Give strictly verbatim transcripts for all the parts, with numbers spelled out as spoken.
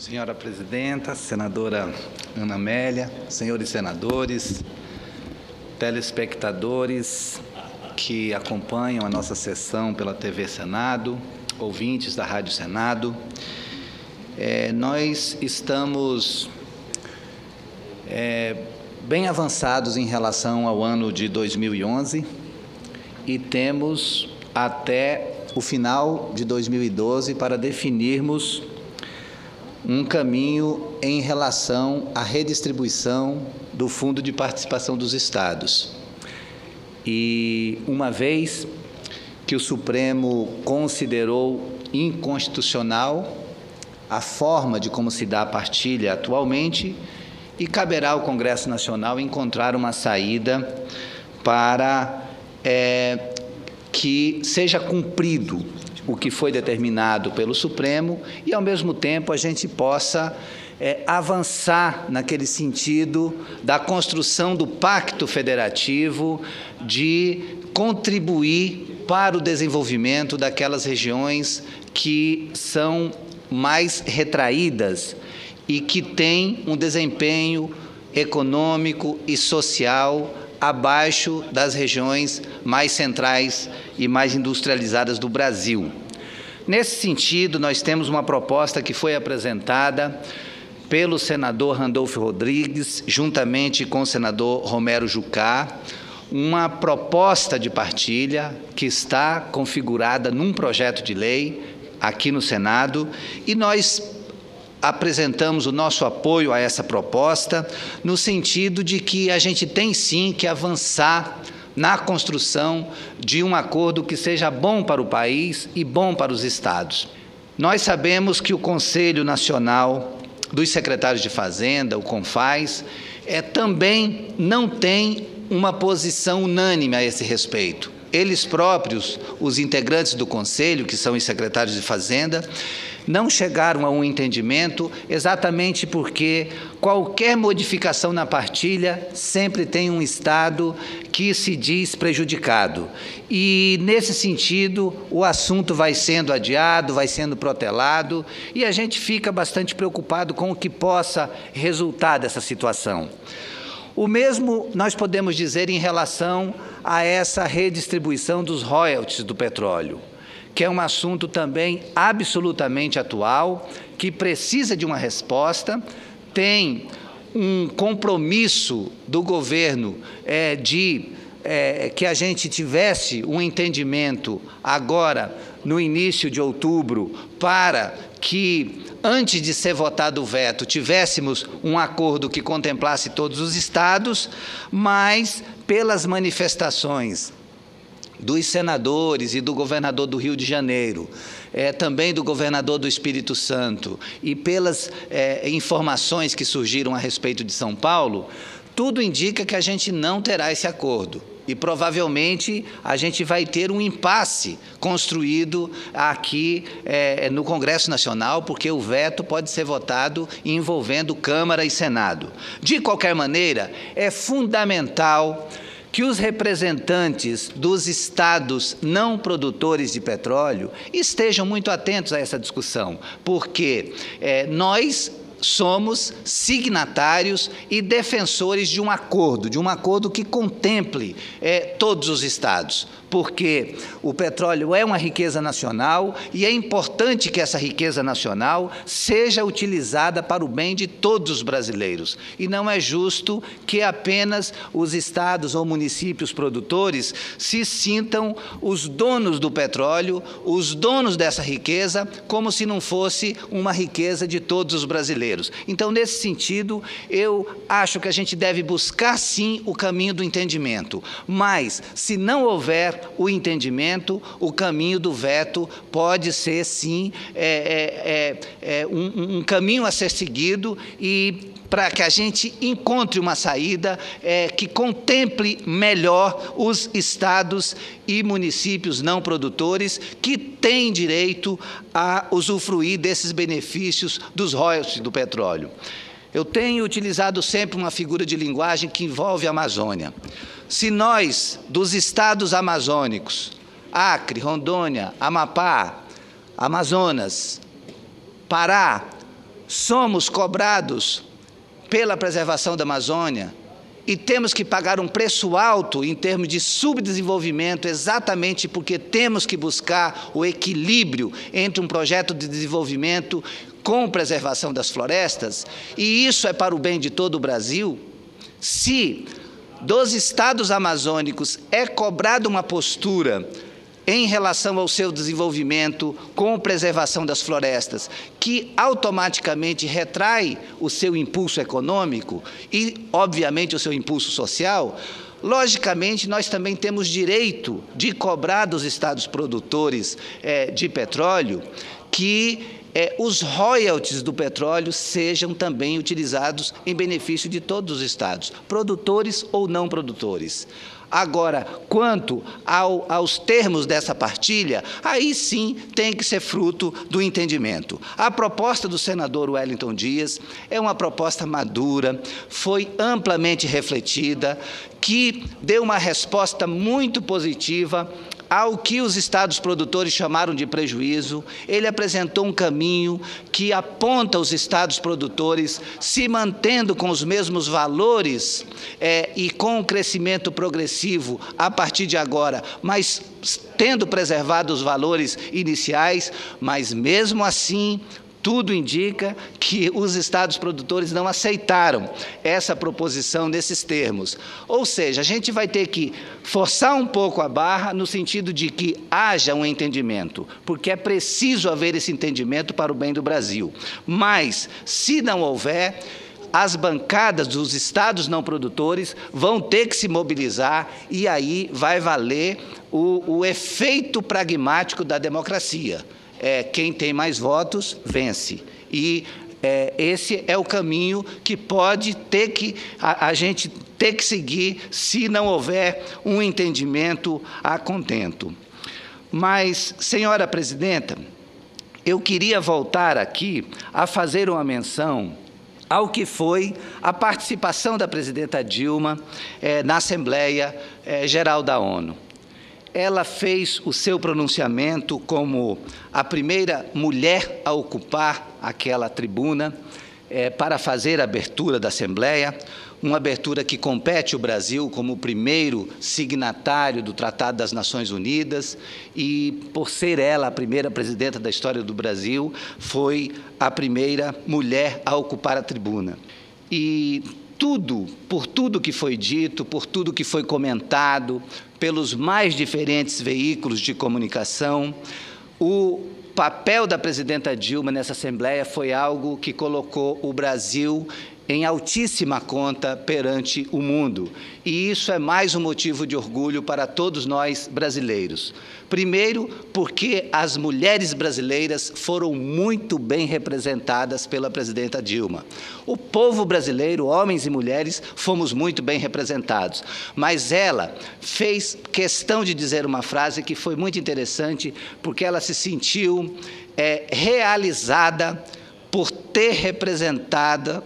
Senhora Presidenta, Senadora Ana Amélia, senhores senadores, telespectadores que acompanham a nossa sessão pela T V Senado, ouvintes da Rádio Senado, é, nós estamos é, bem avançados em relação ao ano de dois mil e onze e temos até o final de dois mil e doze para definirmos um caminho em relação à redistribuição do Fundo de Participação dos Estados. E uma vez que o Supremo considerou inconstitucional a forma de como se dá a partilha atualmente, e caberá ao Congresso Nacional encontrar uma saída para é, que seja cumprido o que foi determinado pelo Supremo e, ao mesmo tempo, a gente possa é, avançar naquele sentido da construção do Pacto Federativo, de contribuir para o desenvolvimento daquelas regiões que são mais retraídas e que têm um desempenho econômico e social abaixo das regiões mais centrais e mais industrializadas do Brasil. Nesse sentido, nós temos uma proposta que foi apresentada pelo senador Randolfo Rodrigues, juntamente com o senador Romero Jucá, uma proposta de partilha que está configurada num projeto de lei aqui no Senado, e nós apresentamos o nosso apoio a essa proposta, no sentido de que a gente tem sim que avançar na construção de um acordo que seja bom para o país e bom para os estados. Nós sabemos que o Conselho Nacional dos Secretários de Fazenda, o CONFAS, é, também não tem uma posição unânime a esse respeito. Eles próprios, os integrantes do Conselho, que são os secretários de Fazenda, não chegaram a um entendimento, exatamente porque qualquer modificação na partilha sempre tem um Estado que se diz prejudicado. E, nesse sentido, o assunto vai sendo adiado, vai sendo protelado, e a gente fica bastante preocupado com o que possa resultar dessa situação. O mesmo nós podemos dizer em relação a essa redistribuição dos royalties do petróleo, que é um assunto também absolutamente atual, que precisa de uma resposta, tem um compromisso do governo é, de é, que a gente tivesse um entendimento agora, no início de outubro, para que, antes de ser votado o veto, tivéssemos um acordo que contemplasse todos os estados, mas, pelas manifestações dos senadores e do governador do Rio de Janeiro, é, também do governador do Espírito Santo, e pelas é, informações que surgiram a respeito de São Paulo, tudo indica que a gente não terá esse acordo. E, provavelmente, a gente vai ter um impasse construído aqui é, no Congresso Nacional, porque o veto pode ser votado envolvendo Câmara e Senado. De qualquer maneira, é fundamental que os representantes dos estados não produtores de petróleo estejam muito atentos a essa discussão, porque é, nós somos signatários e defensores de um acordo, de um acordo que contemple é, todos os estados, porque o petróleo é uma riqueza nacional e é importante que essa riqueza nacional seja utilizada para o bem de todos os brasileiros. E não é justo que apenas os estados ou municípios produtores se sintam os donos do petróleo, os donos dessa riqueza, como se não fosse uma riqueza de todos os brasileiros. Então, nesse sentido, eu acho que a gente deve buscar, sim, o caminho do entendimento, mas, se não houver o entendimento, o caminho do veto pode ser, sim, é, é, é, um, um caminho a ser seguido, e para que a gente encontre uma saída é, que contemple melhor os estados e municípios não produtores que têm direito a usufruir desses benefícios dos royalties do petróleo. Eu tenho utilizado sempre uma figura de linguagem que envolve a Amazônia. Se nós, dos estados amazônicos, Acre, Rondônia, Amapá, Amazonas, Pará, somos cobrados pela preservação da Amazônia e temos que pagar um preço alto em termos de subdesenvolvimento, exatamente porque temos que buscar o equilíbrio entre um projeto de desenvolvimento com preservação das florestas, e isso é para o bem de todo o Brasil. Se dos estados amazônicos é cobrada uma postura em relação ao seu desenvolvimento com preservação das florestas, que automaticamente retrai o seu impulso econômico e, obviamente, o seu impulso social, logicamente, nós também temos direito de cobrar dos estados produtores é, de petróleo que é, os royalties do petróleo sejam também utilizados em benefício de todos os estados, produtores ou não produtores. Agora, quanto ao, aos termos dessa partilha, aí sim tem que ser fruto do entendimento. A proposta do senador Wellington Dias é uma proposta madura, foi amplamente refletida, que deu uma resposta muito positiva ao que os estados produtores chamaram de prejuízo. Ele apresentou um caminho que aponta os estados produtores se mantendo com os mesmos valores é, e com um crescimento progressivo a partir de agora, mas tendo preservado os valores iniciais, mas mesmo assim tudo indica que os estados produtores não aceitaram essa proposição nesses termos. Ou seja, a gente vai ter que forçar um pouco a barra no sentido de que haja um entendimento, porque é preciso haver esse entendimento para o bem do Brasil. Mas, se não houver, as bancadas dos estados não produtores vão ter que se mobilizar e aí vai valer o, o efeito pragmático da democracia. É, quem tem mais votos, vence. E é, esse é o caminho que pode ter que, a, a gente ter que seguir se não houver um entendimento a contento. Mas, senhora presidenta, eu queria voltar aqui a fazer uma menção ao que foi a participação da presidenta Dilma é, na Assembleia é, Geral da ONU. Ela fez o seu pronunciamento como a primeira mulher a ocupar aquela tribuna é, para fazer a abertura da Assembleia, uma abertura que compete o Brasil como o primeiro signatário do Tratado das Nações Unidas e, por ser ela a primeira presidenta da história do Brasil, foi a primeira mulher a ocupar a tribuna. E tudo, por tudo que foi dito, por tudo que foi comentado, pelos mais diferentes veículos de comunicação, o papel da presidenta Dilma nessa Assembleia foi algo que colocou o Brasil em altíssima conta perante o mundo. E isso é mais um motivo de orgulho para todos nós brasileiros. Primeiro, porque as mulheres brasileiras foram muito bem representadas pela presidenta Dilma. O povo brasileiro, homens e mulheres, fomos muito bem representados. Mas ela fez questão de dizer uma frase que foi muito interessante, porque ela se sentiu é, realizada por ter representado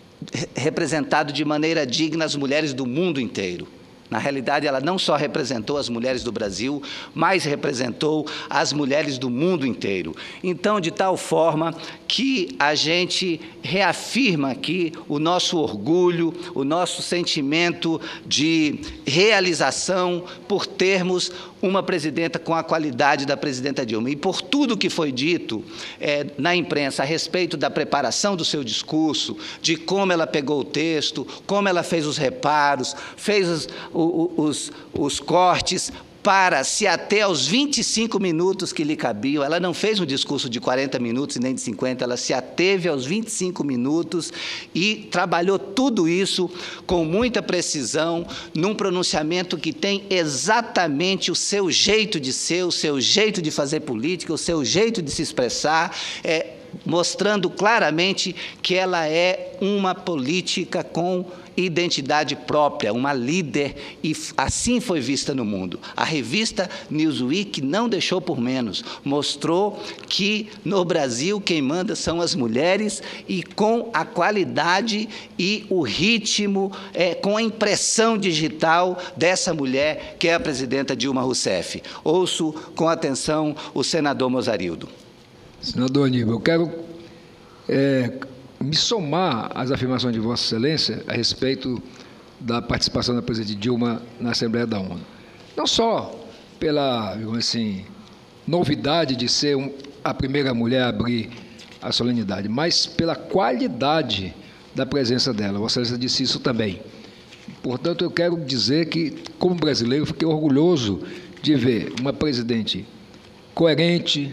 representado de maneira digna as mulheres do mundo inteiro. Na realidade, ela não só representou as mulheres do Brasil, mas representou as mulheres do mundo inteiro. Então, de tal forma que a gente reafirma aqui o nosso orgulho, o nosso sentimento de realização por termos uma presidenta com a qualidade da presidenta Dilma. E por tudo que foi dito é, na imprensa a respeito da preparação do seu discurso, de como ela pegou o texto, como ela fez os reparos, fez os, os, os cortes, para se ater aos vinte e cinco minutos que lhe cabiam. Ela não fez um discurso de quarenta minutos e nem de cinquenta, ela se ateve aos vinte e cinco minutos e trabalhou tudo isso com muita precisão, num pronunciamento que tem exatamente o seu jeito de ser, o seu jeito de fazer política, o seu jeito de se expressar, é, mostrando claramente que ela é uma política com identidade própria, uma líder, e assim foi vista no mundo. A revista Newsweek não deixou por menos, mostrou que no Brasil quem manda são as mulheres e com a qualidade e o ritmo, é, com a impressão digital dessa mulher que é a presidenta Dilma Rousseff. Ouço com atenção o senador Mozarildo. Senador Aníbal, eu quero é, me somar às afirmações de Vossa Excelência a respeito da participação da presidente Dilma na Assembleia da ONU. Não só pela, digamos assim, novidade de ser um, a primeira mulher a abrir a solenidade, mas pela qualidade da presença dela. Vossa Excelência disse isso também. Portanto, eu quero dizer que, como brasileiro, fiquei orgulhoso de ver uma presidente coerente,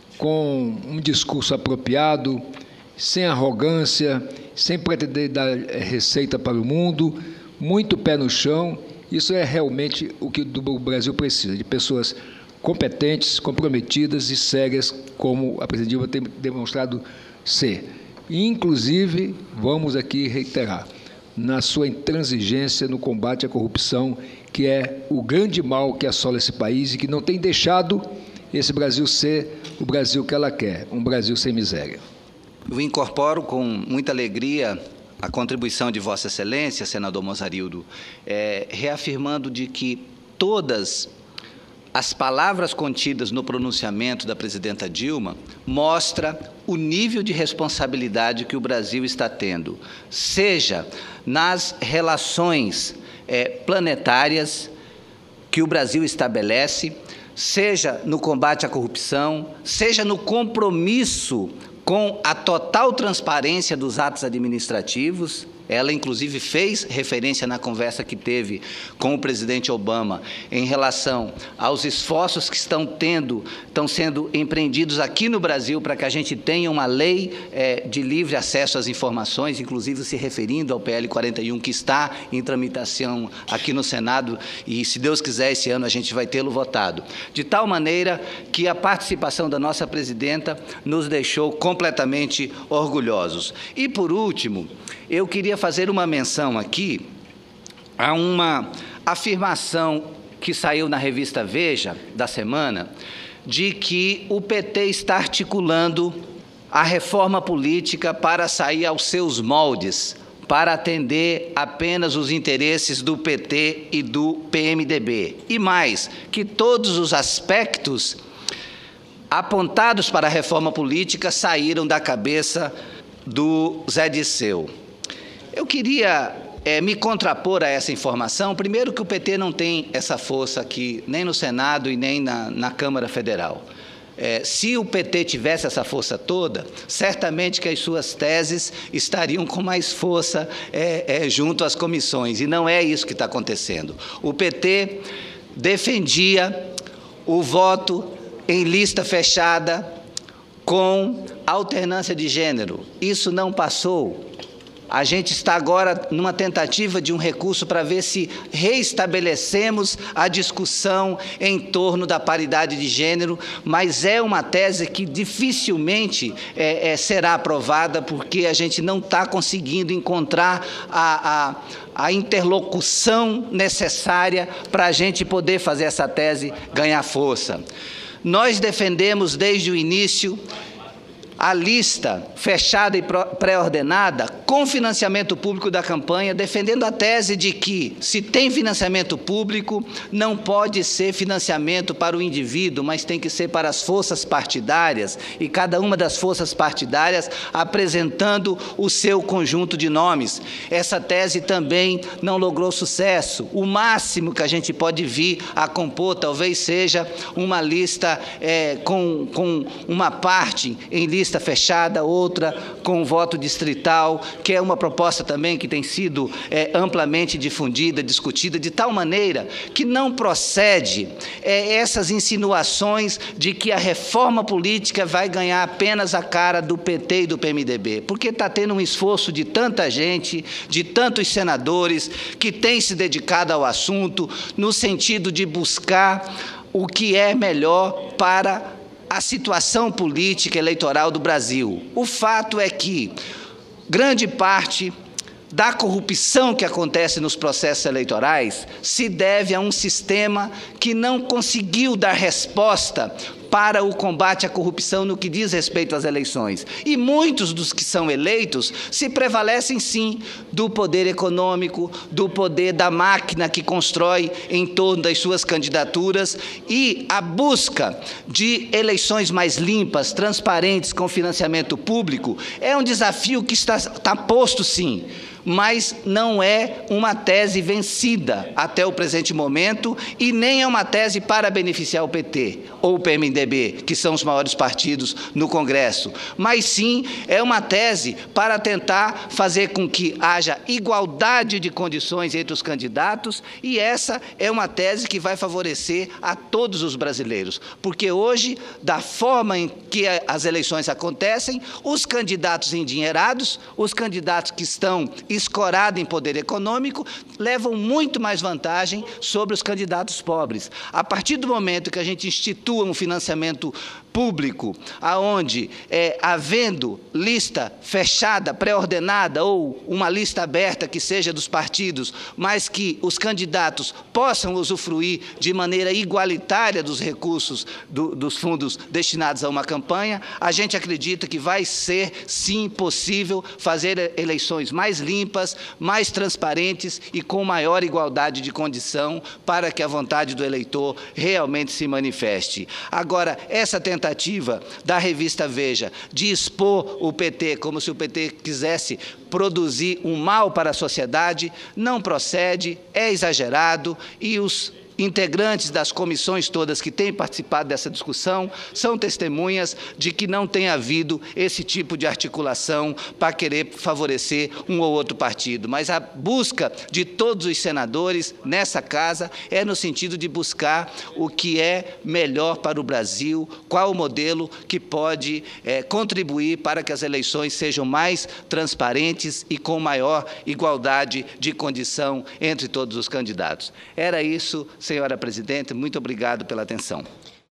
com um discurso apropriado, sem arrogância, sem pretender dar receita para o mundo, muito pé no chão. Isso é realmente o que o Brasil precisa, de pessoas competentes, comprometidas e sérias, como a presidente Dilma tem demonstrado ser. E, inclusive, vamos aqui reiterar, na sua intransigência no combate à corrupção, que é o grande mal que assola esse país e que não tem deixado esse Brasil ser o Brasil que ela quer, um Brasil sem miséria. Eu incorporo com muita alegria a contribuição de Vossa Excelência, senador Mozarildo, é, reafirmando de que todas as palavras contidas no pronunciamento da presidenta Dilma mostra o nível de responsabilidade que o Brasil está tendo, seja nas relações é, planetárias que o Brasil estabelece, seja no combate à corrupção, seja no compromisso com a total transparência dos atos administrativos. Ela, inclusive, fez referência na conversa que teve com o presidente Obama em relação aos esforços que estão tendo, estão sendo empreendidos aqui no Brasil para que a gente tenha uma lei é, de livre acesso às informações, inclusive se referindo ao P L quarenta e um, que está em tramitação aqui no Senado, e, se Deus quiser, esse ano a gente vai tê-lo votado. De tal maneira que a participação da nossa presidenta nos deixou completamente orgulhosos. E, por último, eu queria fazer uma menção aqui a uma afirmação que saiu na revista Veja, da semana, de que o P T está articulando a reforma política para sair aos seus moldes, para atender apenas os interesses do P T e do P M D B. E mais, que todos os aspectos apontados para a reforma política saíram da cabeça do Zé Disseu. Eu queria é, me contrapor a essa informação, primeiro que o P T não tem essa força aqui, nem no Senado e nem na, na Câmara Federal. É, se o P T tivesse essa força toda, certamente que as suas teses estariam com mais força é, é, junto às comissões, e não é isso que está acontecendo. O P T defendia o voto em lista fechada com alternância de gênero. Isso não passou. A gente está agora numa tentativa de um recurso para ver se reestabelecemos a discussão em torno da paridade de gênero, mas é uma tese que dificilmente é, é, será aprovada, porque a gente não está conseguindo encontrar a, a, a interlocução necessária para a gente poder fazer essa tese ganhar força. Nós defendemos desde o início a lista fechada e pré-ordenada com financiamento público da campanha, defendendo a tese de que, se tem financiamento público, não pode ser financiamento para o indivíduo, mas tem que ser para as forças partidárias, e cada uma das forças partidárias apresentando o seu conjunto de nomes. Essa tese também não logrou sucesso. O máximo que a gente pode vir a compor talvez seja uma lista é, com, com uma parte em lista fechada, outra com voto distrital, que é uma proposta também que tem sido é, amplamente difundida, discutida, de tal maneira que não procede é, essas insinuações de que a reforma política vai ganhar apenas a cara do P T e do P M D B, porque está tendo um esforço de tanta gente, de tantos senadores, que têm se dedicado ao assunto, no sentido de buscar o que é melhor para a situação política eleitoral do Brasil. O fato é que grande parte da corrupção que acontece nos processos eleitorais se deve a um sistema que não conseguiu dar resposta para o combate à corrupção no que diz respeito às eleições. E muitos dos que são eleitos se prevalecem, sim, do poder econômico, do poder da máquina que constrói em torno das suas candidaturas, e a busca de eleições mais limpas, transparentes, com financiamento público, é um desafio que está, está posto, sim, mas não é uma tese vencida até o presente momento e nem é uma tese para beneficiar o P T ou o P M D B, que são os maiores partidos no Congresso, mas sim é uma tese para tentar fazer com que haja igualdade de condições entre os candidatos, e essa é uma tese que vai favorecer a todos os brasileiros, porque hoje, da forma em que as eleições acontecem, os candidatos endinheirados, os candidatos que estão escorado em poder econômico, levam muito mais vantagem sobre os candidatos pobres. A partir do momento que a gente institua um financiamento público, aonde, é, havendo lista fechada, pré-ordenada, ou uma lista aberta que seja dos partidos, mas que os candidatos possam usufruir de maneira igualitária dos recursos do, dos fundos destinados a uma campanha, a gente acredita que vai ser, sim, possível fazer eleições mais limpas, mais transparentes e com maior igualdade de condição para que a vontade do eleitor realmente se manifeste. Agora, essa tentativa da revista Veja de expor o P T como se o P T quisesse produzir um mal para a sociedade não procede, é exagerado, e os integrantes das comissões todas que têm participado dessa discussão são testemunhas de que não tem havido esse tipo de articulação para querer favorecer um ou outro partido. Mas a busca de todos os senadores nessa casa é no sentido de buscar o que é melhor para o Brasil, qual o modelo que pode é, contribuir para que as eleições sejam mais transparentes e com maior igualdade de condição entre todos os candidatos. Era isso, senhora presidente, muito obrigado pela atenção.